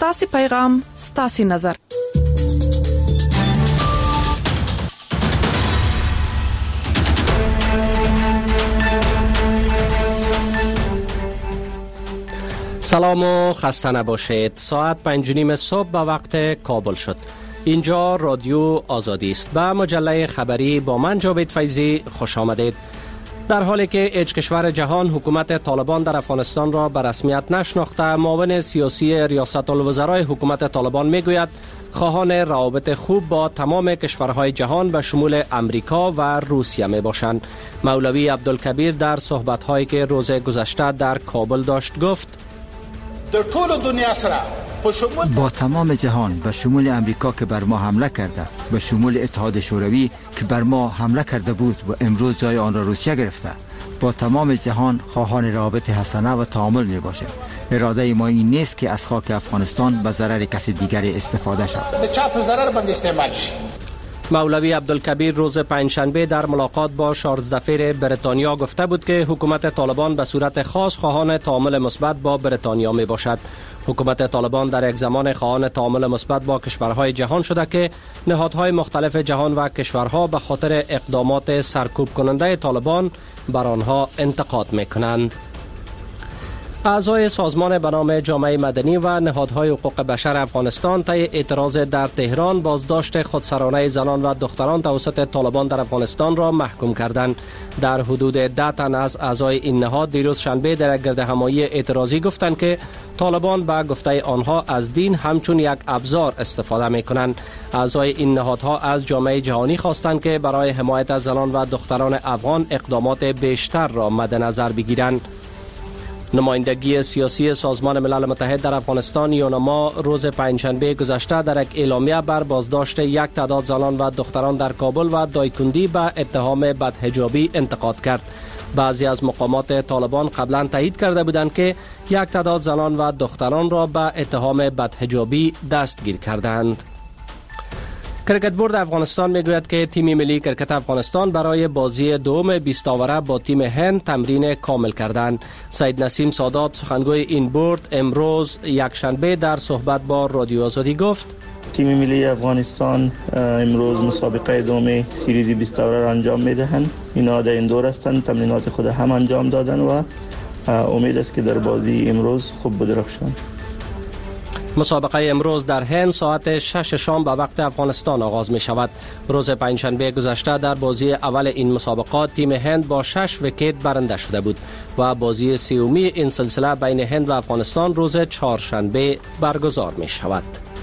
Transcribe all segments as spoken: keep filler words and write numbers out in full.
ستاسي پیغام ستاسي نظر. سلام و خسته نباشید. ساعت پنج و نیم صبح به وقت کابل شد. اینجا رادیو آزادی است. به مجله خبری با من جاوید فیضی خوش آمدید. در حالی که هیچ کشور جهان حکومت طالبان در افغانستان را به رسمیت نشناخته، معاون سیاسی ریاست الوزرای حکومت طالبان میگوید خواهان روابط خوب با تمام کشورهای جهان به شمول امریکا و روسیه می باشند. مولوی عبدالکبیر در صحبت‌هایی که روز گذشته در کابل داشت گفت: در طول دنیا سره با تمام جهان به شمول امریکا که بر ما حمله کرده، به شمول اتحاد شوروی که بر ما حمله کرده بود و امروز جای آن را روسیه گرفته، با تمام جهان خواهان روابط حسنه و تعامل می باشیم. اراده ما این نیست که از خاک افغانستان به ضرر کسی دیگری استفاده شود. به چپ ضرر بند استعمال شد. مولوی عبدالکبیر روز پنجشنبه در ملاقات با چارلز دفیر بریتانیا گفته بود که حکومت طالبان به صورت خاص خواهان تعامل مثبت با بریتانیا می باشد. حکومت طالبان در یک زمان خواهان تعامل مثبت با کشورهای جهان شده که نهادهای مختلف جهان و کشورها به خاطر اقدامات سرکوب کننده طالبان بر آنها انتقاد می کنند. اعضای سازمان به نام جامعه مدنی و نهادهای حقوق بشر افغانستان طی اعتراض در تهران بازداشت خودسرانه زنان و دختران توسط طالبان در افغانستان را محکوم کردند. در حدود ده تن از اعضای این نهاد دیروز شنبه در گردهمایی اعتراضی گفتند که طالبان به گفته آنها از دین همچون یک ابزار استفاده می کنند. اعضای این نهادها از جامعه جهانی خواستند که برای حمایت از زنان و دختران افغان اقدامات بیشتر را مد نظر بگیرند. نمایندگی سیاسی سازمان ملل متحد در افغانستان یونما روز پنجشنبه گذشته در یک اعلامیه بر بازداشت یک تعداد زنان و دختران در کابل و دایکندی به اتهام بدحجابی انتقاد کرد. بعضی از مقامات طالبان قبلا تایید کرده بودند که یک تعداد زنان و دختران را به اتهام بدحجابی دستگیر کردند. کرکت بورد افغانستان میگوید که تیم ملی کرکت افغانستان برای بازی دوم بیست آوره با تیم هند تمرین کامل کردند. سید نسیم سادات سخنگوی این بورد امروز یکشنبه در صحبت با رادیو آزادی گفت: تیم ملی افغانستان امروز مسابقه دوم سریز بیست آوره را انجام میدهند. اینا در این دور هستند، تمرینات خود هم انجام دادن و امید است که در بازی امروز خوب بدرخشند. مسابقه امروز در هند ساعت شش شام به وقت افغانستان آغاز می شود. روز پنجشنبه گذشته در بازی اول این مسابقات تیم هند با شش ویکت برنده شده بود و بازی سومی این سلسله بین هند و افغانستان روز چهارشنبه برگزار می شود.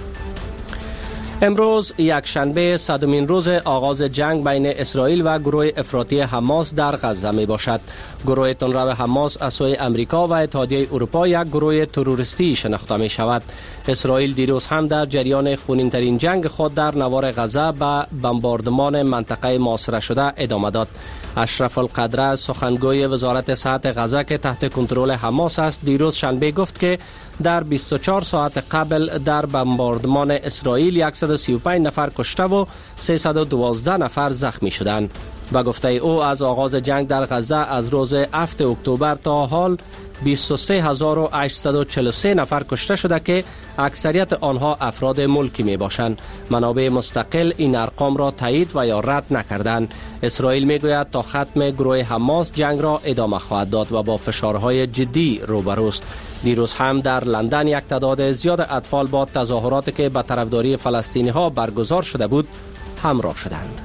امروز یک شنبه صدمین روز آغاز جنگ بین اسرائیل و گروه افراطی حماس در غزه می باشد. گروه تندرو حماس از سوی امریکا و اتحادیه اروپا یک گروه تروریستی شناخته می شود. اسرائیل دیروز هم در جریان خونین ترین جنگ خود در نوار غزه به بمباردمان منطقه محاصره شده ادامه داد. اشرف القدره سخنگوی وزارت صحت غزه که تحت کنترل حماس است دیروز شنبه گفت که در بیست و چهار ساعت قبل در بمباردمان اسرائیل صد و سی و پنج نفر کشته و سیصد و دوازده نفر زخمی شدند. به گفته او از آغاز جنگ در غزه از روز هفتم اکتبر تا حال بیست و سه هزار و هشتصد و چهل و سه نفر کشته شده که اکثریت آنها افراد ملکی می باشند. منابع مستقل این ارقام را تایید و یا رد نکردند. اسرائیل می گوید تا ختم گروه حماس جنگ را ادامه خواهد داد و با فشارهای جدی روبروست. دیروز هم در لندن یک تعداد زیاد اطفال با تظاهراتی که به طرفداری فلسطینی ها برگزار شده بود همراه شدند.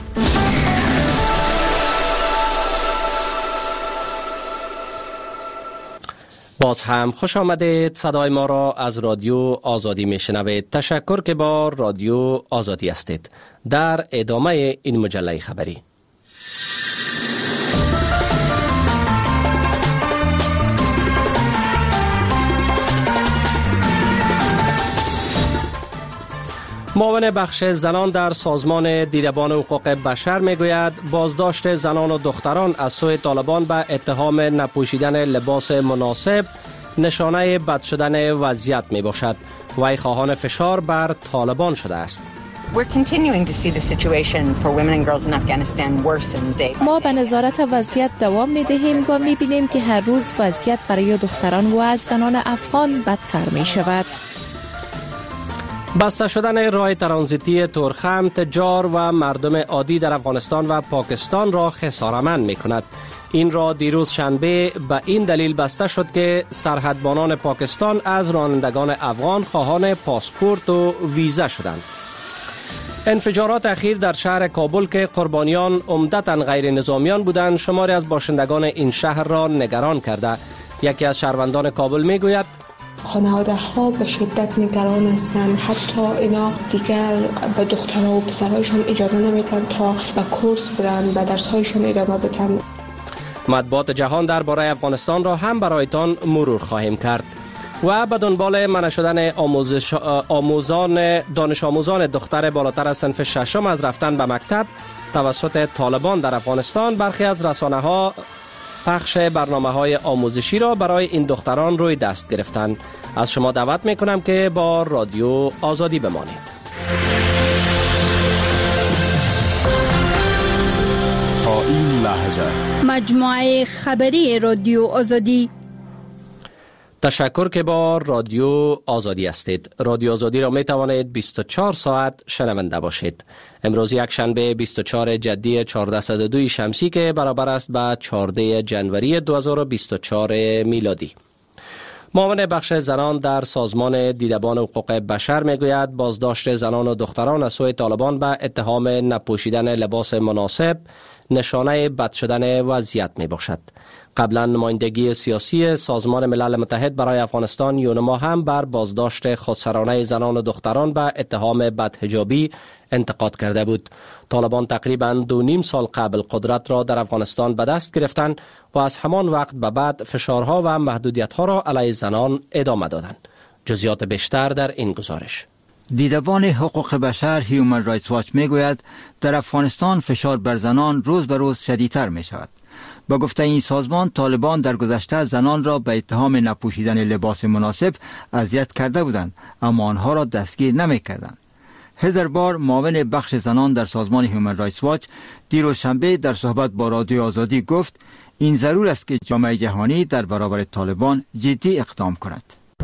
باز هم خوش آمدید. صدای ما را از رادیو آزادی میشنوید. تشکر که با رادیو آزادی هستید. در ادامه این مجله خبری معاون بخش زنان در سازمان دیدبان حقوق بشر میگوید بازداشت زنان و دختران از سوی طالبان به اتهام نپوشیدن لباس مناسب نشانه بد شدن وضعیت می باشد. وی خواهان فشار بر طالبان شده است. ما به نظارت وضعیت دوام می دهیم و می بینیم که هر روز وضعیت برای دختران و از زنان افغان بدتر می شود. بسته شدن راه ترانزیتی تورخم تجار و مردم عادی در افغانستان و پاکستان را خساره‌مند می‌کند. این را دیروز شنبه به این دلیل بسته شد که سرحدبانان پاکستان از رانندگان افغان خواهان پاسپورت و ویزا شدند. انفجارات اخیر در شهر کابل که قربانیان عمدتاً غیر نظامیان بودند، شماری از باشندگان این شهر را نگران کرده. یکی از شهروندان کابل میگوید خانواده ها به شدت نگران هستند. حتی اینا دیگر به دخترها و پسرهایشون اجازه نمیدن تا به کورس برن، به درس هایشون ادامه بدن. مطبوعات جهان درباره افغانستان را هم برایتان مرور خواهیم کرد و به دنبال منع شدن آموزش آموزان دانش آموزان دختر بالاتر از صنف ششم از رفتن به مکتب توسط طالبان در افغانستان، برخی از رسانه ها پخش برنامه های آموزشی را برای این دختران روی دست گرفتند. از شما دعوت می کنم که با رادیو آزادی بمانید. تا این لحظه مجموعه خبری رادیو آزادی. تشکر که با رادیو آزادی هستید. رادیو آزادی را می توانید بیست و چهار ساعت شنونده باشید. امروز یک شنبه بیست و چهار جدی چهارصد و دو شمسی که برابر است با چهارده ژانویه دو هزار و بیست و چهار میلادی. معاون بخش زنان در سازمان دیدبان حقوق بشر میگوید بازداشت زنان و دختران از سوی طالبان به اتهام نپوشیدن لباس مناسب نشانه بد شدن وضعیت می باشد. قبلا نمایندگی سیاسی سازمان ملل متحد برای افغانستان یونما هم بر بازداشت خودسرانه زنان و دختران به اتهام بدحجابی انتقاد کرده بود. طالبان تقریباً دو نیم سال قبل قدرت را در افغانستان به دست گرفتند و از همان وقت به بعد فشارها و محدودیت‌ها را علیه زنان ادامه دادند. جزئیات بیشتر در این گزارش. دیدبان حقوق بشر هیومن رایتس واچ میگوید در افغانستان فشار بر زنان روز به روز شدیدتر می شود. با گفته این سازمان، طالبان در گذشته زنان را به اتهام نپوشیدن لباس مناسب اذیت کرده بودند، اما آنها را دستگیر نمی کردند. هزار بار معاون بخش زنان در سازمان هیومن رایتس واچ دیروز شنبه در صحبت با رادیو آزادی گفت این ضرور است که جامعه جهانی در برابر طالبان جدی اقدام کند.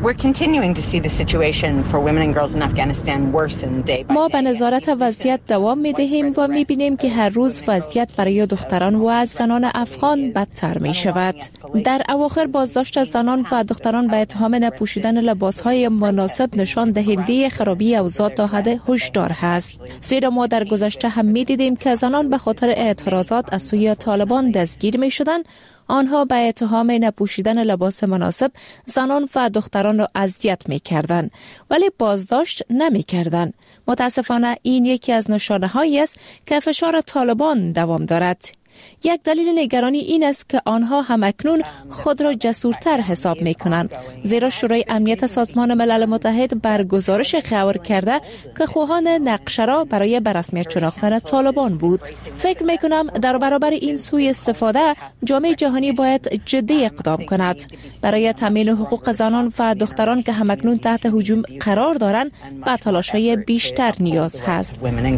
ما به نظارت وضعیت دوام می دهیم و می بینیم که هر روز وضعیت برای دختران و زنان افغان بدتر می شود. در اواخر بازداشت از زنان و دختران به اتهام نپوشیدن لباس های مناسب نشان دهنده خرابی اوضاع تا حد هشدار هست. زیرا ما در گذشته هم می دیدیم که زنان به خاطر اعتراضات از سوی طالبان دستگیر می شدند. آنها به اتهام نپوشیدن لباس مناسب زنان و دختران را اذیت می‌کردند ولی بازداشت نمی‌کردند. متاسفانه این یکی از نشانه‌هایی است که فشار طالبان دوام دارد. یک دلیل نگرانی این است که آنها همکنون خود را جسورتر حساب می کنند، زیرا شورای امنیت سازمان ملل متحد بر گزارش خبر کرده که خواهان نقشه را برای به رسمیت شناختن طالبان بود. فکر می کنم در برابر این سوء استفاده جامعه جهانی باید جدی اقدام کند. برای تامین حقوق زنان و دختران که همکنون تحت هجوم قرار دارند به تلاش‌های بیشتر نیاز هست.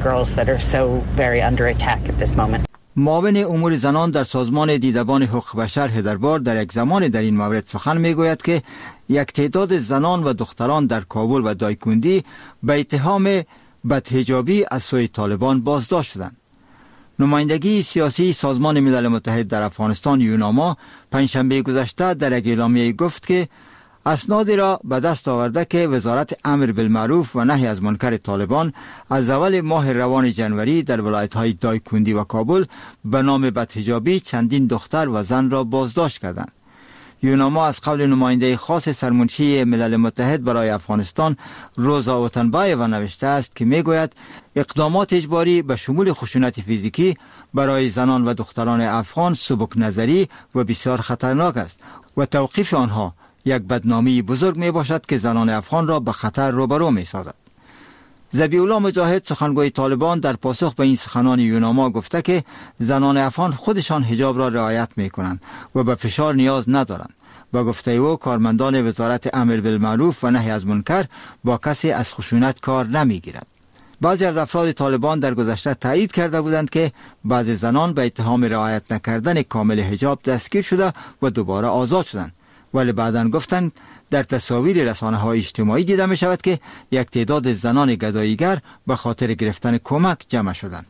معاون امور زنان در سازمان دیدبان حقوق بشر هزار بار در یک زمان در این مورد سخن میگوید که یک تعداد زنان و دختران در کابل و دایکندی به اتهام بدحجابی از سوی طالبان بازداشت شدند. نمایندگی سیاسی سازمان ملل متحد در افغانستان یوناما پنجشنبه گذشته در یک اعلامیه گفت که اسنادی را به دست آورده که وزارت امر بالمعروف و نهی از منکر طالبان از اول ماه روان ژانویه در ولایت‌های دایکندی و کابل به نام بدحجابی چندین دختر و زن را بازداشت کردند. یوناما از قول نماینده خاص سرمنشی ملل متحد برای افغانستان روزا اوتنبایو نوشته است که میگوید اقدامات اجباری به شمول خشونت فیزیکی برای زنان و دختران افغان سبک نظری و بسیار خطرناک است و توقیف آنها یک بدنامی بزرگ می باشد که زنان افغان را به خطر روبرو می سازد. ذبیح الله مجاهد سخنگوی طالبان در پاسخ به این سخنان یوناما گفته که زنان افغان خودشان حجاب را رعایت می کنند و به فشار نیاز ندارند. با گفته او کارمندان وزارت امر بالمعروف و نهی از منکر با کسی از خشونت کار نمی گیرد. بعضی از افراد طالبان در گذشته تایید کرده بودند که بعضی زنان به اتهام رعایت نکردن کامل حجاب دستگیر شده و دوباره آزاد شدند ولی بعداً گفتند در تصاویر رسانه‌های اجتماعی دیده می شود که یک تعداد زنان گداییگر به خاطر گرفتن کمک جمع شدند.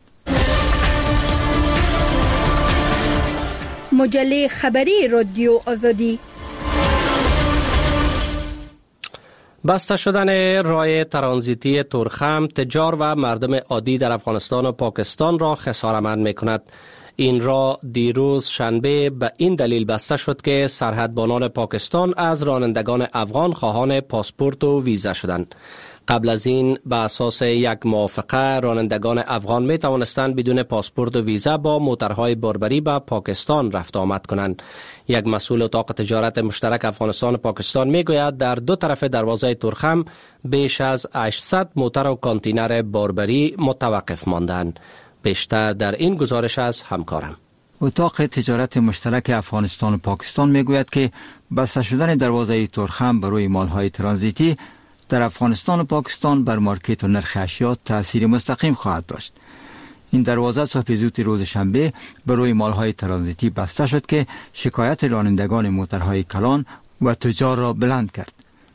مجله خبری رادیو آزادی. بسته شدن راه ترانزیتی تورخم تجار و مردم عادی در افغانستان و پاکستان را خسارتمند می کند. این راه دیروز شنبه به این دلیل بسته شد که سرحدبانان پاکستان از رانندگان افغان خواهان پاسپورت و ویزا شدند. قبل از این به اساس یک موافقه رانندگان افغان می توانستند بدون پاسپورت و ویزا با موترهای باربری به پاکستان رفت آمد کنند. یک مسئول اتاق تجارت مشترک افغانستان و پاکستان می گوید در دو طرف دروازه تورخم بیش از هشتصد موتر و کانتینر باربری متوقف ماندند. بیشتر در این گزارش از همکارم. اتاق تجارت مشترک افغانستان و پاکستان می گوید که بسته شدن دروازه تورخم برای مالهای ترانزیتی در افغانستان و پاکستان بر مارکت و نرخ اشیا تأثیر مستقیم خواهد داشت. این دروازه صبح زود روز شنبه برای مالهای ترانزیتی بسته شد که شکایت رانندگان موترهای کلان و تجار را بلند کرد.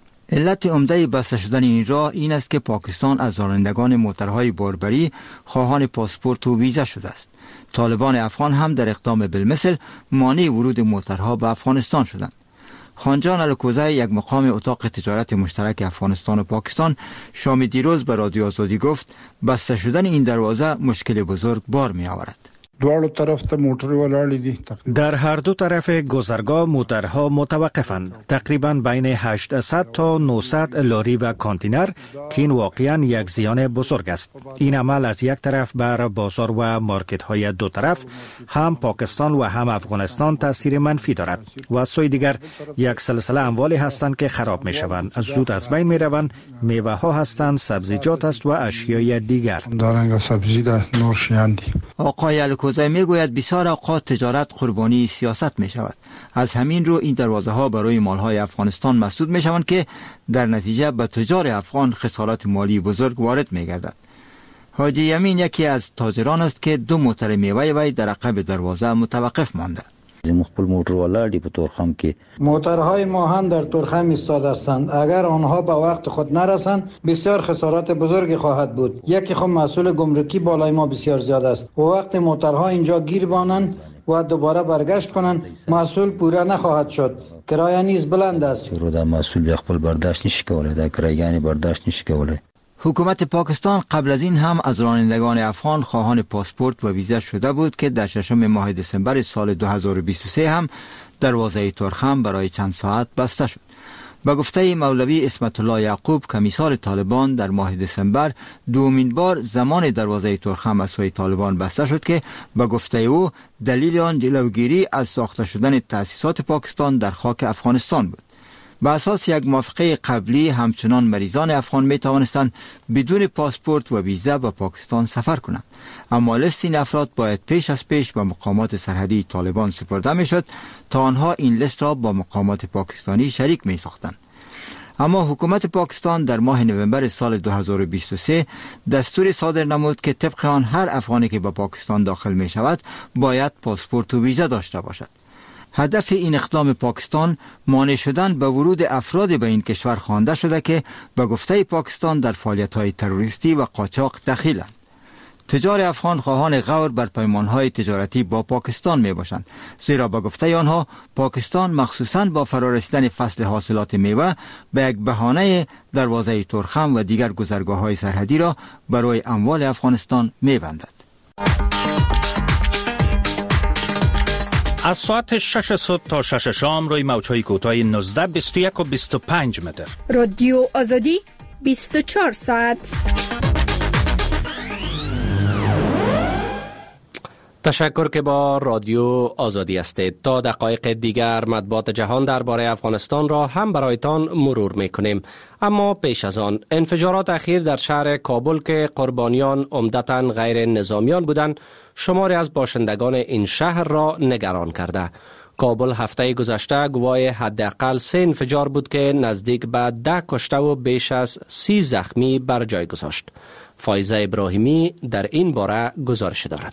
علت عمده بسته شدن این راه این است که پاکستان از رانندگان موترهای باربری خواهان پاسپورت و ویزا شده است. طالبان افغان هم در اقدام بالمثل مانع ورود موترها به افغانستان شدند. خانجان الکوزای یک مقام اتاق تجارت مشترک افغانستان و پاکستان شام دیروز به رادیو آزادی گفت بسته شدن این دروازه مشکل بزرگ بار می آورد. دوالو طرف ته موټر ولاړ دي. در هر دو طرف گذرگاه موترها متوقفند. تقریبا بین هشتصد تا نهصد لاری و کانتینر که این واقعا یک زیان بزرگ است. این عمل از یک طرف بر بازار و مارکت های دو طرف هم پاکستان و هم افغانستان تاثیر منفی دارد و از سوی دیگر یک سلسله اموالی هستند که خراب می شوند، زود از بین می روند. میوه ها هستند، سبزیجات است و اشیای دیگر. دارنگ سبزی ده نوشیان دی. آقای الکوزای می گوید بسیار اوقات تجارت قربانی سیاست می شود. از همین رو این دروازه ها برای مالهای افغانستان مسدود می شوند که در نتیجه به تجار افغان خسارات مالی بزرگ وارد می گردد. حاجی یمین یکی از تاجران است که دو موتر میوه وی در عقب دروازه متوقف مانده. مخبل موتر ولاردی په تورخم کې موترهای ما هم در تورخم ایستاده هستند. اگر آنها به وقت خود نرسند بسیار خسارات بزرگی خواهد بود. یکی خود مسئول گمرکی بالای ما بسیار زیاد است و وقت موترها اینجا گیر بانند و دوباره برگشت کنند مسئول پوره نخواهد شد. کرایه نیز بلند است. رو دا مسئول خپل برداشت نشي کولای، دا کرایه‌ګانی برداشت نشي کولای. حکومت پاکستان قبل از این هم از رانندگان افغان خواهان پاسپورت و ویزا شده بود که در ششم ماه دسامبر سال دو هزار و بیست و سه هم دروازه تورخم برای چند ساعت بسته شد. به گفته مولوی اسمت الله یعقوب کمیسار طالبان در ماه دسامبر دومین بار زمان دروازه تورخم از سوی طالبان بسته شد که به گفته او دلیل آن جلوگیری از ساخته شدن تأسیسات پاکستان در خاک افغانستان بود. به اساس یک موافقه قبلی همچنان مریضان افغان می توانستند بدون پاسپورت و ویزا به پاکستان سفر کنند، اما لیست این افراد باید پیش از پیش به مقامات سرحدی طالبان سپرده می شد تا آنها این لیست را با مقامات پاکستانی شریک می ساختند. اما حکومت پاکستان در ماه نوامبر سال دو هزار و بیست و سه دستور صادر نمود که طبق آن هر افغانی که به پاکستان داخل می شود باید پاسپورت و ویزا داشته باشد. هدف این اقدام پاکستان مانع شدن به ورود افراد به این کشور خوانده شده که به گفته پاکستان در فعالیت‌های تروریستی و قاچاق دخیلند. تجار افغان خواهان غور بر پیمان‌های تجارتی با پاکستان میباشند، زیرا به گفته آنها پاکستان مخصوصاً با فرارسیدن فصل حاصلات میوه به یک بهانه دروازه تورخم و دیگر گذرگاه‌های سرحدی را برای اموال افغانستان میبندد. از ساعت شش صبح تا شش شام روی موج‌های کوتاه نوزده، بیست و یک و بیست و پنج متر. رادیو آزادی بیست و چهار ساعت. تشکر که با رادیو آزادی هستید. تا دقایق دیگر مطبوعات جهان درباره افغانستان را هم برایتان مرور میکنیم، اما پیش از آن انفجارات اخیر در شهر کابل که قربانیان عمدتاً غیر نظامیان بودند شماری از باشندگان این شهر را نگران کرده. کابل هفته گذشته گواه حداقل سه انفجار بود که نزدیک به ده کشته و بیش از سی زخمی بر جای گذاشت. فایزه ابراهیمی در این باره گزارش دارد.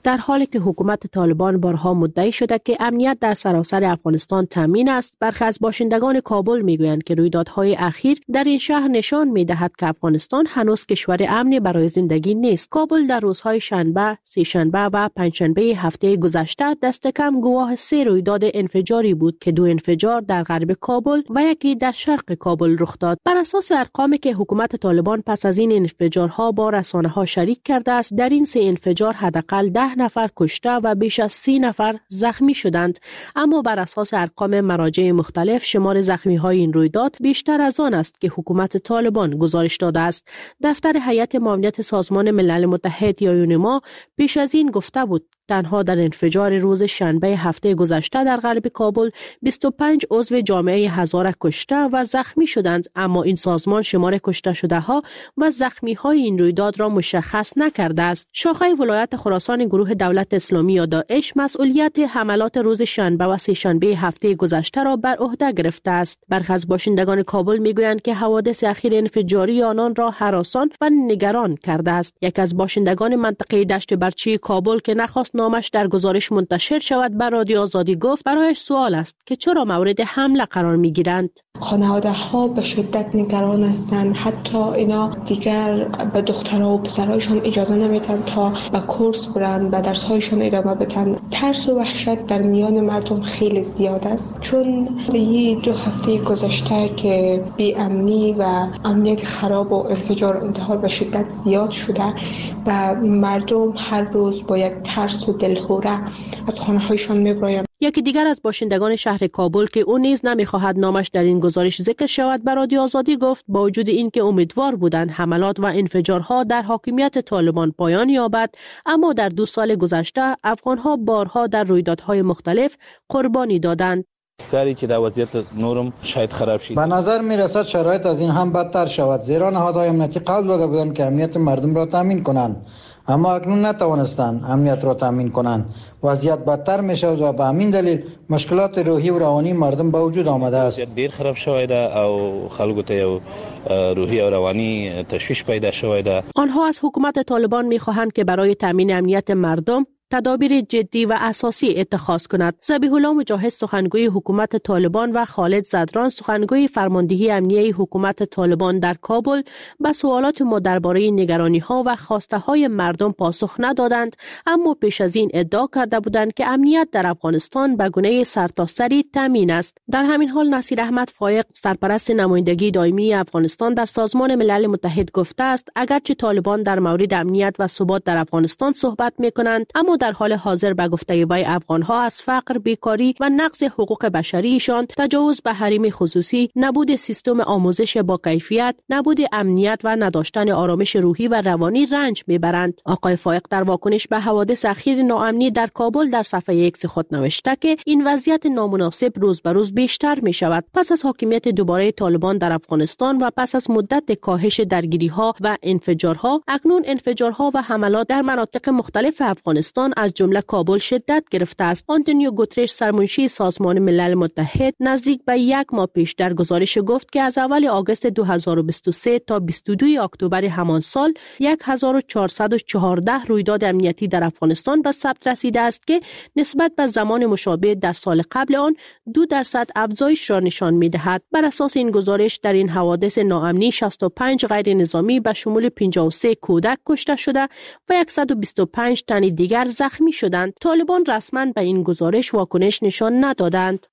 در حالی که حکومت طالبان بارها مدعی شده که امنیت در سراسر افغانستان تامین است، برخی از باشندگان کابل میگویند که رویدادهای اخیر در این شهر نشان میدهد که افغانستان هنوز کشور امنی برای زندگی نیست. کابل در روزهای شنبه، سه شنبه و پنجشنبه هفته گذشته دست کم گواه سه رویداد انفجاری بود که دو انفجار در غرب کابل و یکی در شرق کابل رخ داد. بر اساس ارقامی که حکومت طالبان پس از این انفجارها با رسانه‌ها شریک کرده است، در این سه انفجار حداقل ده نفر کشته و بیش از سی نفر زخمی شدند. اما بر اساس ارقام مراجع مختلف، شمار زخمی‌های این رویداد بیشتر از آن است که حکومت طالبان گزارش داده است. دفتر هیئت معاونت سازمان ملل متحد یا یونما پیش از این گفته بود تنها در انفجار روز شنبه هفته گذشته در غرب کابل بیست و پنج عضو جامعه هزاره کشته و زخمی شدند، اما این سازمان شمار کشته شده ها و زخمی های این رویداد را مشخص نکرده است. شاخه ولایت خراسان گروه دولت اسلامی یا داعش مسئولیت حملات روز شنبه و سه شنبه هفته گذشته را بر عهده گرفته است. برخی از باشندگان کابل میگویند که حوادث اخیر انفجاری آنان را هراسان و نگران کرده است. یک از باشندگان منطقه دشت برچی کابل که نخواست نامش در گزارش منتشر شود بر رادیو آزادی گفت برایش سوال است که چرا مورد حمله قرار میگیرند. خانواده ها به شدت نگران هستند، حتی اینا دیگر به دخترها و پسرهایشان اجازه نمیدن تا به کورس برن، به درس هایشان ادامه بدن. ترس و وحشت در میان مردم خیلی زیاد است، چون این دو هفته گذشته که بی امنی و امنیت خراب و انفجار و انتحار به شدت زیاد شده و مردم هر روز با یک ترس و دلهوره از خانه هایشان میبراین. یکی دیگر از باشندگان شهر کابل که او نیز نمیخواهد نامش در این گزارش ذکر شود بر رادیو آزادی گفت با وجود اینکه امیدوار بودند حملات و انفجارها در حاکمیت طالبان پایان یابد، اما در دو سال گذشته افغانها بارها در رویدادهای مختلف قربانی دادند. کاری که در وضعیت نورم شاید خراب شد. به نظر می رسد شرایط از این هم بدتر شود، زیرا نهادهای امنیتی قول داده بودند که امنیت مردم را تامین کنند، اما اکنون نتوانستند امنیت را تامین کنند. وضعیت بدتر می شود و به همین دلیل مشکلات روحی و روانی مردم به وجود آمده است. دیر خراب شده او خلکو ته روحی و روانی تشویش پیدا شده. آنها از حکومت طالبان می خواهند که برای تامین امنیت مردم تدابیر جدی و اساسی اتخاذ کند. ذبیح الله مجاهد سخنگوی حکومت طالبان و خالد زدران سخنگوی فرماندهی امنیه حکومت طالبان در کابل به سوالات ما درباره نگرانی‌ها و خواسته‌های مردم پاسخ ندادند، اما پیش از این ادعا کرده بودند که امنیت در افغانستان به گونه سرتاسری تامین است. در همین حال نصیر احمد فایق سرپرست نمایندگی دائمی افغانستان در سازمان ملل متحد گفته است اگرچه طالبان در مورد امنیت و ثبات در افغانستان صحبت می‌کنند، اما در حال حاضر به گفته وی افغانها از فقر، بیکاری و نقض حقوق بشریشان، تجاوز به حریم خصوصی، نبود سیستم آموزش با کیفیت، نبود امنیت و نداشتن آرامش روحی و روانی رنج میبرند. آقای فایق در واکنش به حوادث اخیر ناامنی در کابل در صفحه ایکس خود نوشته که این وضعیت نامناسب روز به روز بیشتر می شود. پس از حاکمیت دوباره طالبان در افغانستان و پس از مدت کاهش درگیری‌ها و انفجارها، اکنون انفجارها و حملات در مناطق مختلف افغانستان از جمله کابل شدت گرفته است. آنتونیو گوترش سرمنشی سازمان ملل متحد نزدیک به یک ماه پیش در گزارش گفت که از اول آگوست دو هزار و بیست و سه تا بیست و دو اکتبر همان سال هزار و چهارصد و چهارده رویداد امنیتی در افغانستان به ثبت رسیده است که نسبت به زمان مشابه در سال قبل آن دو درصد افزایش را نشان می‌دهد. بر اساس این گزارش در این حوادث ناامنی شصت و پنج غیر نظامی به شمول پنجاه و سه کودک کشته شده و صد و بیست و پنج تن دیگر زخمی شدند. طالبان رسما به این گزارش واکنش نشان ندادند.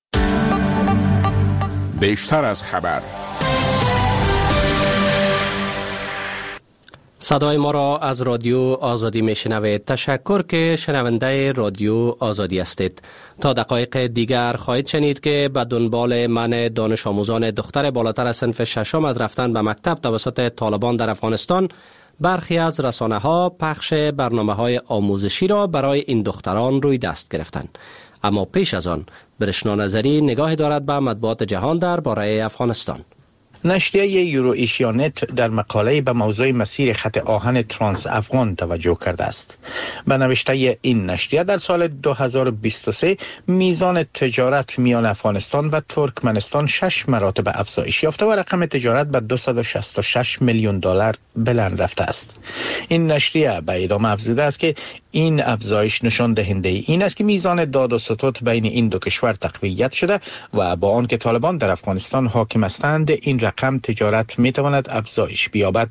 بیشتر از خبر. صدای ما را از رادیو آزادی میشنوید. تشکر که شنونده رادیو آزادی هستید. تا دقایق دیگر خواهید شنید که به دنبال منع دانش آموزان دختر بالاتر از صنف ششم از رفتن به مکتب توسط طالبان در افغانستان، برخی از رسانه ها پخش برنامه های آموزشی را برای این دختران روی دست گرفتند. اما پیش از آن برشنا نظری نگاهی دارد به مطبوعات جهان در باره افغانستان. نشریه یورو ایشیانت در مقاله به موضوع مسیر خط آهن ترانس افغان توجه کرده است. به نوشته این نشریه در سال دو هزار و بیست و سه میزان تجارت میان افغانستان و ترکمنستان شش مراتب افزایش یافته و رقم تجارت به دویست و شصت و شش میلیون دلار بلند رفته است. این نشریه به ادامه افزوده است که این افزایش نشان دهنده این است که میزان داد و ستد بین این دو کشور تقویت شده و با آنکه طالبان در افغانستان حاکم هستند این رقم تجارت میتواند افزایش بیابد.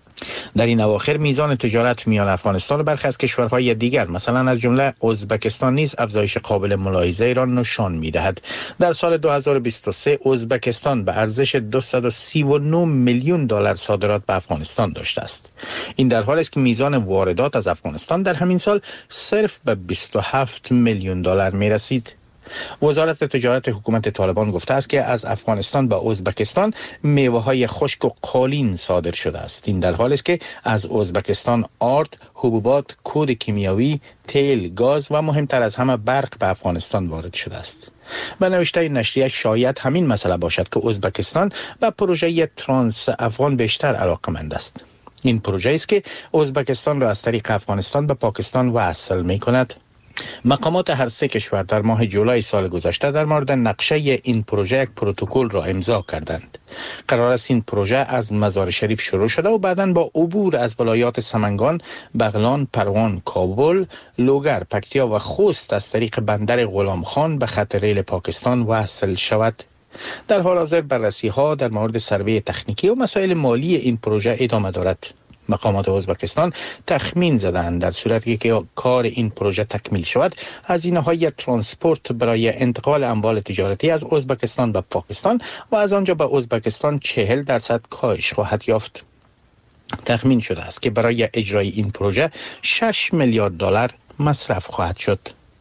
در این اواخر میزان تجارت میان افغانستان و برخی از کشورهای دیگر مثلا از جمله ازبکستان نیز افزایش قابل ملاحظه را نشان میدهد. در سال دو هزار و بیست و سه ازبکستان به ارزش دویست و سی و نه میلیون دلار صادرات به افغانستان داشته است. این در حالی است که میزان واردات از افغانستان در همین سال صرف به بیست و هفت میلیون دلار میرسید. وزارت تجارت حکومت طالبان گفته است که از افغانستان به ازبکستان میوه‌های خشک و قالین صادر شده است. این در حالی است که از ازبکستان آرد، حبوبات، کود کیمیاوی، تیل، گاز و مهمتر از همه برق به افغانستان وارد شده است. به نوشته نشریه شاید همین مسئله باشد که ازبکستان به پروژه ترانس افغان بیشتر علاقه‌مند است. این پروژه است که ازبکستان را از طریق افغانستان به پاکستان وصل می‌کند. مقامات هر سه کشور در ماه جولای سال گذشته در مورد نقشه این پروژه یک پروتکل را امضا کردند. قرار است این پروژه از مزار شریف شروع شده و بعداً با عبور از ولایات سمنگان، بغلان، پروان، کابل، لوگر، پکتیا و خوست از طریق بندر غلام خان به خط ریل پاکستان وصل شود. در حال حاضر بررسی ها در مورد سروی تکنیکی و مسائل مالی این پروژه ادامه دارد. مقامات ازبکستان تخمین زدند در صورتی که کار این پروژه تکمیل شود هزینه‌های ترانسپورت برای انتقال اموال تجارتی از ازبکستان به پاکستان و از آنجا به ازبکستان چهل درصد کاهش خواهد یافت. تخمین شده است که برای اجرای این پروژه شش میلیارد دلار مصرف خواهد شد.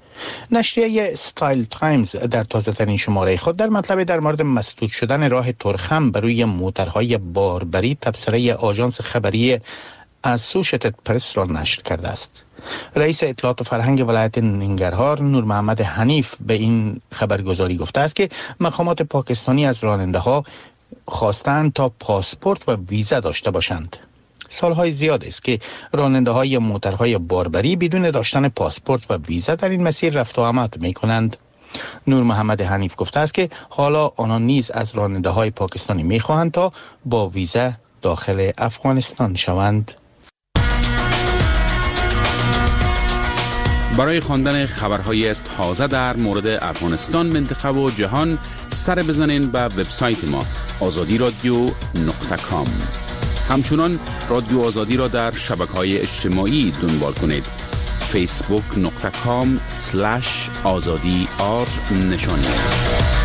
نشریه استایل تایمز در تازه ترین شماره خود در مطلب در مورد مسدود شدن راه ترخم بر روی موترهای باربری تبصره آژانس خبری اسوشیتد پرس را نشر کرده است. رئیس اطلاعات و فرهنگ ولایت ننگرهار نور محمد حنیف به این خبرگزاری گفته است که مقامات پاکستانی از راننده ها خواستند تا پاسپورت و ویزا داشته باشند. سالهای زیاد است که راننده های موترهای باربری بدون داشتن پاسپورت و ویزا در این مسیر رفت و آمد می کنند. نور محمد حنیف گفته است که حالا آنان نیز از راننده های پاکستانی می خواهند تا با ویزا داخل افغانستان شوند. برای خواندن خبرهای تازه در مورد افغانستان، منطقه و جهان سر بزنین به وبسایت ما آزادی رادیو نقطه کام. همچنان رادیو آزادی را در شبکه‌های اجتماعی دنبال کنید. فیسبوک نقطه کام سلش آزادی آر نشانی است.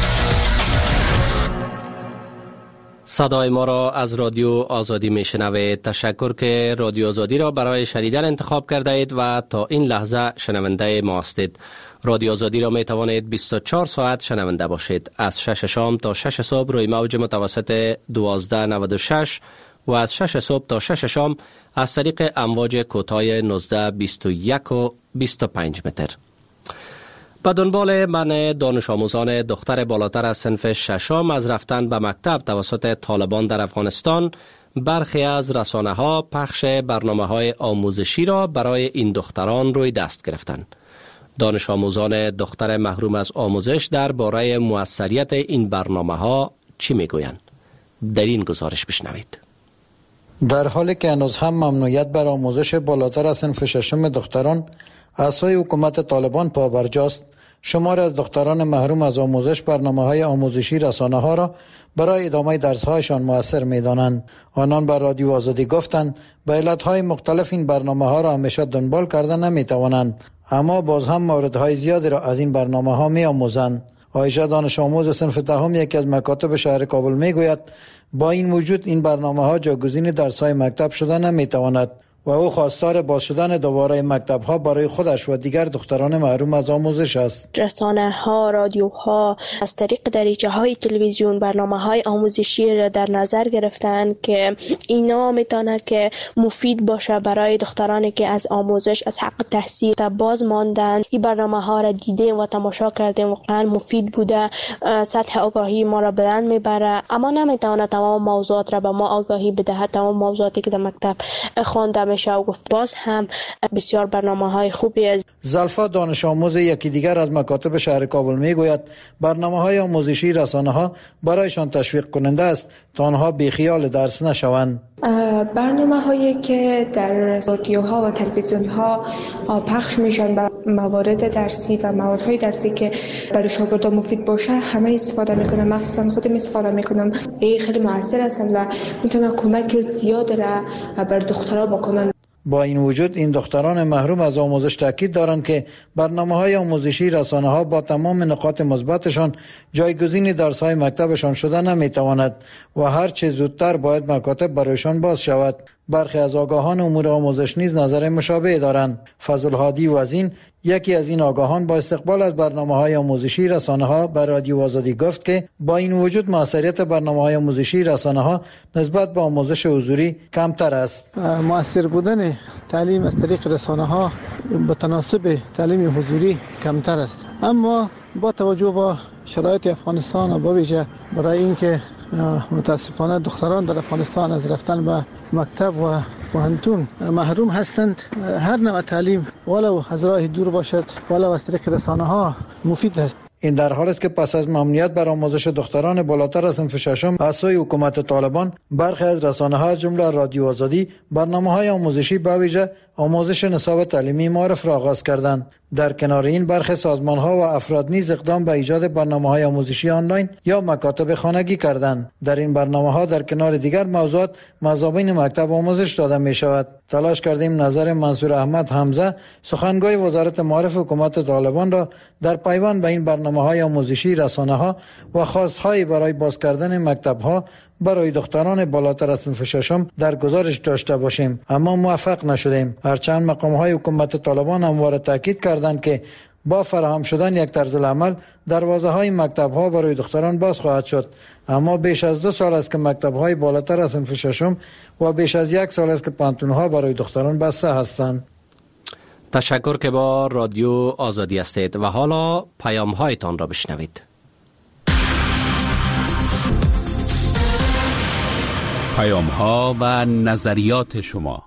صدای ما را از رادیو آزادی میشنوید. تشکر که رادیو آزادی را برای شنیدن انتخاب کرده اید و تا این لحظه شنونده ما هستید. رادیو آزادی را می توانید بیست و چهار ساعت شنونده باشید. از شش شام تا شش صبح روی موج متوسط دوازده و نود و شش و از شش صبح تا شش شام از طریق امواج کوتاه نوزده، بیست و یک و بیست و پنج متر. به دنبال منع دانش آموزان دختر بالاتر از صنف ششم از رفتن به مکتب توسط طالبان در افغانستان، برخی از رسانه ها پخش برنامه های آموزشی را برای این دختران روی دست گرفتند. دانش آموزان دختر محروم از آموزش در باره موثریت این برنامه ها چی میگویند؟ در این گزارش بشنوید. در حالی که هنوز هم ممنوعیت بر آموزش بالاتر از صنف ششم دختران از سوی حکومت طالبان پابرجاست، شماری از دختران محروم از آموزش برنامه‌های آموزشی رسانه ها را برای ادامه درس‌هایشان مؤثر می‌دانند. آنان بر رادیو آزادی گفتند به علت‌های مختلف این برنامه‌ها را همیشه دنبال کرده نمی‌توانند، اما باز هم موردهای زیادی را از این برنامه‌ها می‌آموزند. عایشه دانش آموز صنف دهم یکی از مکاتب شهر کابل میگوید با این وجود این برنامه‌ها جاگزین درس‌های مکتب شده نمی‌تواند. و او خواستار باز شدن دوباره مکتب‌ها برای خودش و دیگر دختران محروم از آموزش است. رسانه ها، رادیوها از طریق دریچه های تلویزیون برنامه های آموزشی را در نظر گرفتند که اینا میتونه که مفید باشه برای دخترانی که از آموزش از حق تحصیل باز ماندن. این برنامه ها را دیدیم و تماشا کردیم، واقعا مفید بوده، سطح آگاهی ما را بلند میبره، اما نمیتونه تمام موضوعات را به ما آگاهی بده، تمام موضوعاتی که در مکتب خوانده میشه و گفت. باز هم بسیار برنامه های خوبی است. زلفا دانش آموز یکی دیگر از مکاتب شهر کابل میگوید برنامه های آموزشی رسانه ها برایشان تشویق کننده است تا آنها بیخیال درس نشوند. برنامه هایی که در رادیوها و تلویزیون ها پخش میشن و موارد درسی و موادهای درسی که برای شاگردان مفید باشه همه استفاده میکنم، مخصوصا خودم استفاده میکنم. این خیلی موثر هستند و میتونن کمک زیاد را بر دخترها بکنن. با این وجود این دختران محروم از آموزش تاکید دارند که برنامه‌های آموزشی رسانه‌ها با تمام نقاط مثبتشان جایگزین درس‌های مکتبشان شده نمی‌تواند و هر چه زودتر باید مکاتب برایشان باز شود. برخی از آگاهان امور آموزش نیز نظر مشابه دارند. فضل هادی وزین یکی از این آگاهان با استقبال از برنامه‌های آموزشی رسانه‌ها بر رادیو آزادی گفت که با این وجود موثریت برنامه‌های آموزشی رسانه‌ها نسبت به آموزش حضوری کمتر است. موثر بودن تعلیم از طریق رسانه‌ها به تناسب تعلیم حضوری کمتر است، اما با توجه به شرایط افغانستان و به ویژه برای اینکه متاسفانه دختران در افغانستان از رفتن به مکتب و پوهنتون محروم هستند، هر نوع تعلیم ولو از راه دور باشد ولو از طریق رسانه ها مفید است. این در حال است که پس از ممنوعیت بر آموزش دختران بالاتر از صنف ششم از سوی حکومت طالبان برخی از رسانه‌ها از جمله رادیو آزادی برنامه‌های آموزشی به ویژه آموزش نصاب تعلیمی معرف را آغاز کردند. در کنار این برخی سازمان‌ها و افراد نیز اقدام به ایجاد برنامه‌های آموزشی آنلاین یا مکاتب خانگی کردند. در این برنامه‌ها در کنار دیگر موضوعات مضامین مکتب آموزش داده می‌شود. تلاش کردیم نظر منصور احمد حمزه سخنگوی وزارت معارف حکومت طالبان را در پیوند به این برنامه‌های آموزشی رسانه‌ها و خواست‌های برای باز کردن مکتب‌ها برای دختران بالاتر از صنف ششم در گزارش داشته باشیم، اما موفق نشدیم. هرچند مقام‌های حکومت طالبان همواره تاکید کردند که با فراهم شدن یک طرز العمل دروازه‌های مکتب‌ها برای دختران باز خواهد شد، اما بیش از دو سال است که مکتب‌های بالاتر از صنف ششم و بیش از یک سال است که پانتون‌ها برای دختران بسته هستند. تشکر که با رادیو آزادی هستید و حالا پیام‌هایتان را بشنوید. پیام‌ها و نظریات شما.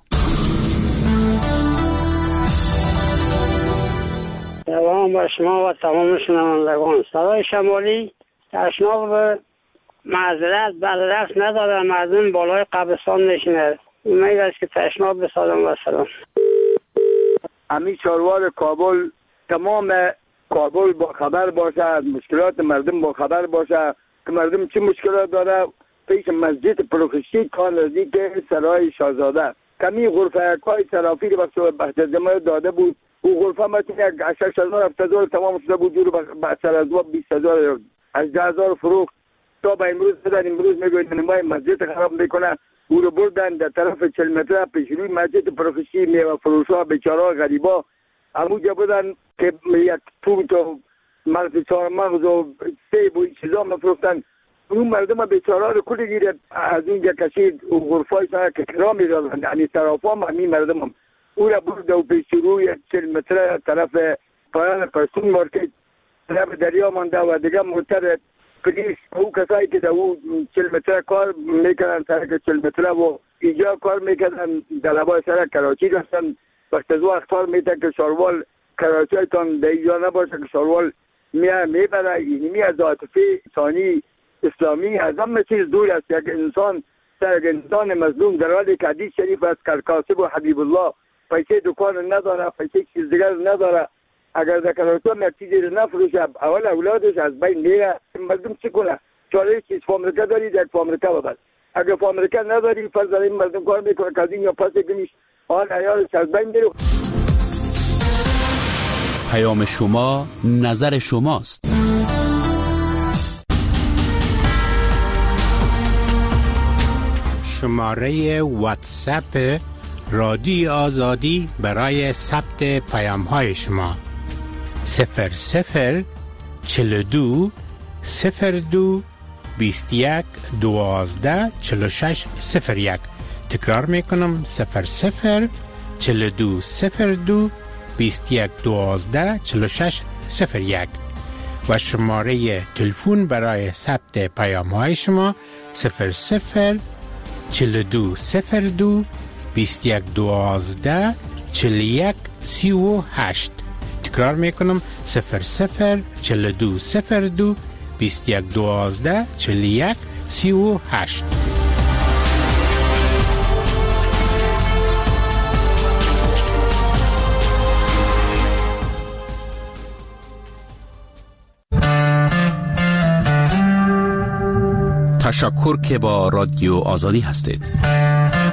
سلام با شما و تمام شنوندگان. صدای شمالی تشناب به معذرت بررفت نداره، مردم بالای قبرستان نشینه. امید است که تشناب بسازم و سلام. امی چاروار کابل، تمام کابل با خبر باشه، از مشکلات مردم با خبر باشه که مردم چه مشکلات داره. پیش مسجد پروخشتی کار نزدیک سرای شاهزاده کمی غرفه کای صرافی رو به بحث داده بود. او غرفه متن یک شش هزار هفت هزار تمام شده بود، جور به سر از دو بیست هزار هجده هزار فروخت. تا به امروز بدن امروز میگوید نمای مسجد خراب میکنه. او رو بردن در طرف چهل متره پیش روی مسجد پروخشتی میوه فروشا بیچارا غریبا همونجا بودن که یک توت و مغز چهار مغز و سیب و چیزا مفروختن. اون مردم بیچاره رو کلی گیره از اینجا کشید و غرفای سنه که کرا میدادن، یعنی طرفا هم همین مردم هم او را برده و پیش روی چل متره طرف پایان پرسون مارکت طرف دریا مانده و دیگه موتر پلیس او کسایی که در او چل متره کار میکنن سرک چل متره و اینجا کار میکنن در لبای سرک کراچی داشتن. وقت از وقت کار میتن که شاروال کراچی هایتان در اینجا نباشه که شاروال میه میبره. اینی می از عاطفه ثانی اسلامی از همه چیز دور است. یک انسان یک انسان مظلوم در حالی که حدیث شریف است که کاسب و حبیب الله پیسه دکان نداره، پیسه چیز دیگر نداره، اگر در کراچی یک چیزی رو نفروشه اول اولادش از بین میره. مردم چی کنه؟ چاره چیز فامریکا دارید یک فامریکا ببر، اگر فامریکا نداری فرض این مردم کار میکنه که از این یا پس گمیش آن عیالش از بین میره. پیام شما نظر شماست. شماره واتساپ رادیو آزادی برای ثبت پیام های شما. صفر صفر چل دو صفر دو بیست یک دوازده چل شش صفر یک. تکرار میکنم صفر صفر چل دو صفر دو بیست یک دوازده چل شش صفر یک. و شماره تلفن برای ثبت پیام های شما صفر صفر چل دو صفر دو بیست یک دوازده چل یک سی و هشت. تکرار میکنم صفر صفر چل دو صفر دو بیست یک دوازده چل یک سی و هشت. تشکر که با رادیو آزادی هستید.